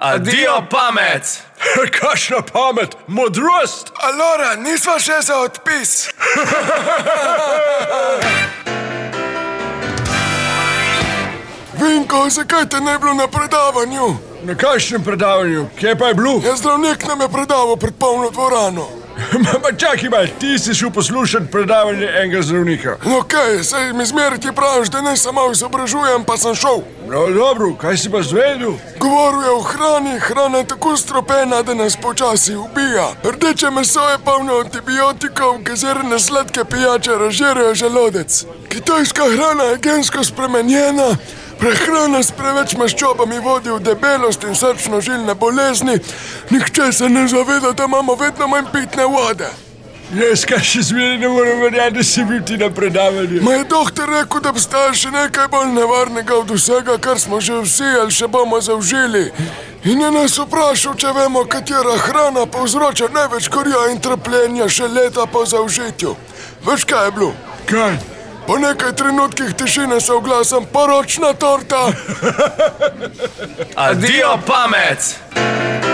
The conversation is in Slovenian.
Adijo pamet! Kakšna pamet, modrost! Alora, nisva še za odpis. Vinko, zakaj te ne bilo na predavanju? Na kakšnem predavanju? Kje pa je bilo? Ja, zdravnik nam je predaval pred polno dvorano. Ma čakaj malo, ti si šel poslušati predavanje enega zdravnika. No kaj, saj mi zmeraj ti praviš, da ne samo izobražujem, pa sem šel. No dobro, kaj si pa zvedel? Govoril je o hrani, hrana je tako stropena, da nas počasi ubija. Rdeče meso je polno antibiotikov, gazirane sladke pijače razžirajo želodec. Kitajska hrana je gensko spremenjena, prehrana s preveč maščobami vodi v debelost in srčno-žilne bolezni, nihče se ne zaveda, da imamo vedno manj pitne vode. Jaz kaj še zmeraj ne morem verjeti, da si bil ti na predavanju. Ma je doktor rekel, da obstaja še nekaj bolj nevarnega od vsega, kar smo že vsi ali še bomo zaužili. In je nas vprašal, če vemo, katera hrana povzroča največ gorja in trpljenja še leta po zaužitju. Veš, kaj je bilo? Kaj? Po nekaj trenutkih tišine se oglasim: poročna torta! Adijo pamet!